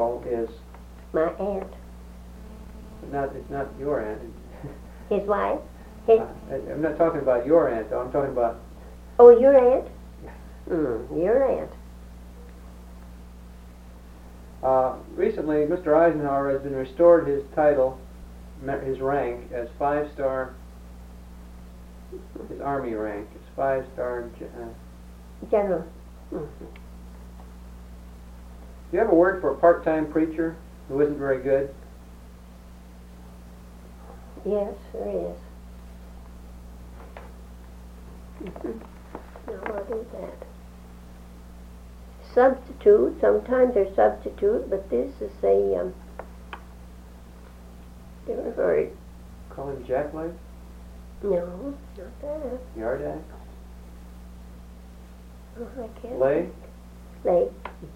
uncle is? My aunt. It's not your aunt. His wife? His... I'm not talking about your aunt, though. I'm talking about... Oh, your aunt? Your aunt. Recently, Mr. Eisenhower has been restored his title, his rank, as 5-star, his Army rank. It's 5-star... General. Do you have a word for a part-time preacher who isn't very good? Yes, there is. Now, what is that? Substitute. Sometimes they're substitute, but this is a different word. Call him jackleg? No, not that. Yardak? Oh, I can't. Lay? Lay.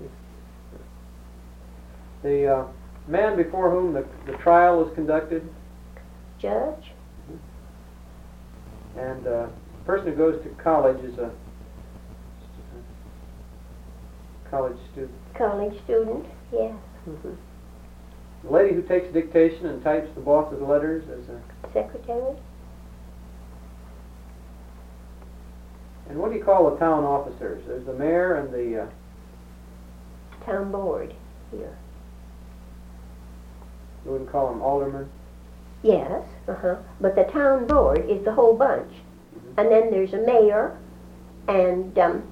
The man before whom the trial was conducted? Judge. And the person who goes to college is a college student. College student, yes. The lady who takes dictation and types the boss's letters is a... Secretary. And what do you call the town officers? There's the mayor and the... Town board here. You wouldn't call them aldermen? Yes, but the town board is the whole bunch. And then there's a mayor and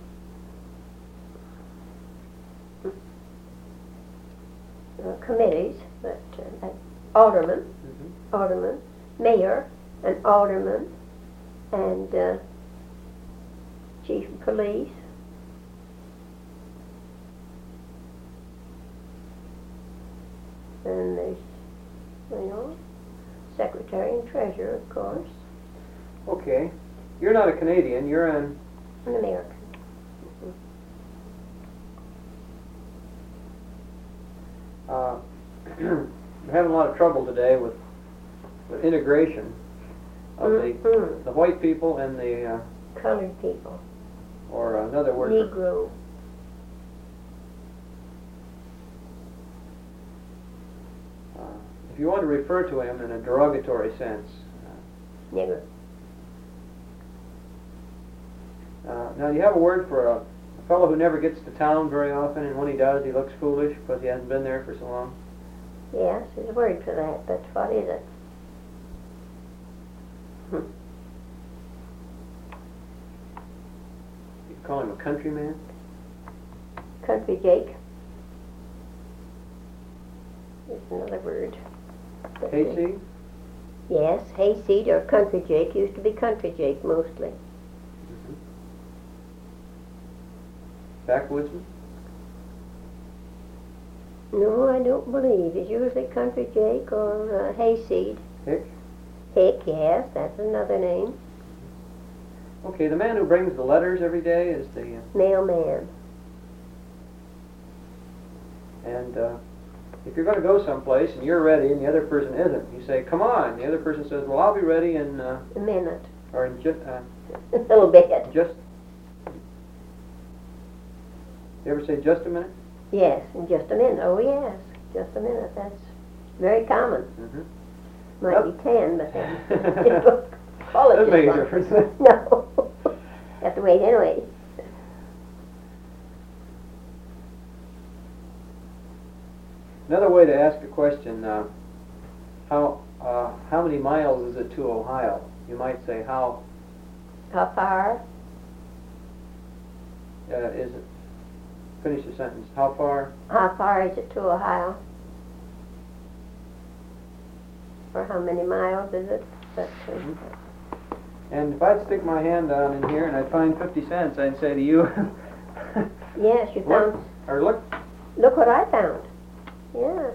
committees, but alderman, alderman, mayor, and alderman, and chief of police. And there's, secretary and treasurer, of course. Okay. You're not a Canadian, you're an American. We're having a lot of trouble today with integration of the white people and the... Colored people. Or another word Negro. if you want to refer to him in a derogatory sense. Nigger. Now, you have a word for a fellow who never gets to town very often, and when he does, he looks foolish because he hasn't been there for so long? Yes, there's a word for that, but what is it? You call him a countryman? Country Jake. There's another word. Hayseed? Yes, hayseed or country Jake. Used to be country Jake mostly. Backwoodsman? No, I don't believe. It's usually country Jake or hayseed. Hick? Hick, yes, that's another name. Okay, the man who brings the letters every day is the... Mailman. And if you're going to go someplace and you're ready and the other person isn't, you say, come on. The other person says, well, I'll be ready in... a minute. Or in just... a little bit. Just... You ever say just a minute? Yes, in just a minute. Oh, yes, just a minute. That's very common. Might be 10, but then doesn't make a difference. No. Have to wait anyway. Another way to ask a question, how many miles is it to Ohio? You might say, how far? Is it? Finish the sentence. How far? How far is it to Ohio? Or how many miles is it? But, And if I'd stick my hand down in here and I'd find 50 cents, I'd say to you, yes, you found... Or look. Look what I found. Yeah.